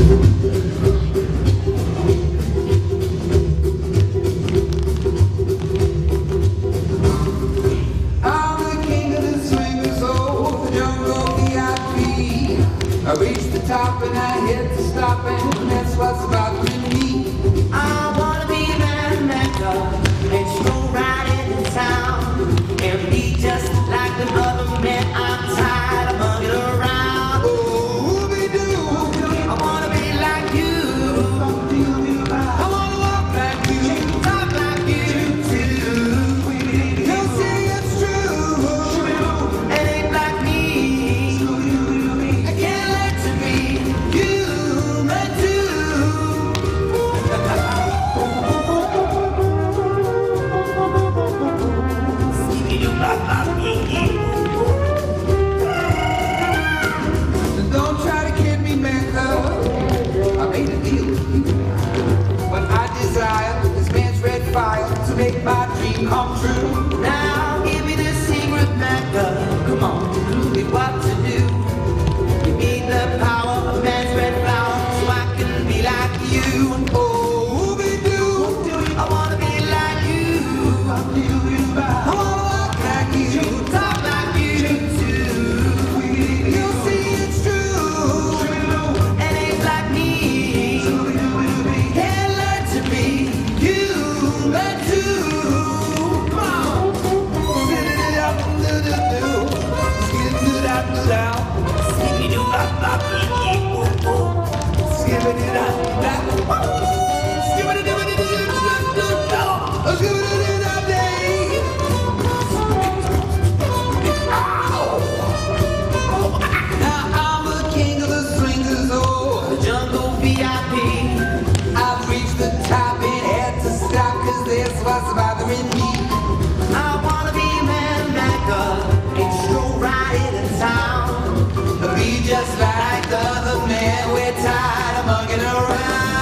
I reached the top and I hit the stop, and that's what's bothering me. I wanna be man Mecca and stroll right into town and be just like the other men. I'm tired of bugging around. Oh, we do. I wanna be like you. I wanna walk like you, Talk like you too. you'll see it's true. It ain't like me. I can't let you be human too. Don't try to kid me, man, 'cause I made a deal with you. What I desire is man's red fire to make my dream come true. Now give me the secret Mecca. Come on, tell me what to do. Give me the power of man's red flower so I can be like you. Oh, we do. I wanna be like you. I wanna walk like you, Talk like you too. you'll see it's true. It ain't like me. Can't learn to be human too. Come on. Now I'm the king of the swingers, oh. The jungle VIP. I've reached the top and had to stop, 'cause this was bothering me. I wanna be man Mecca and stroll right into town. Be just like the other man, we're tired of mugging around.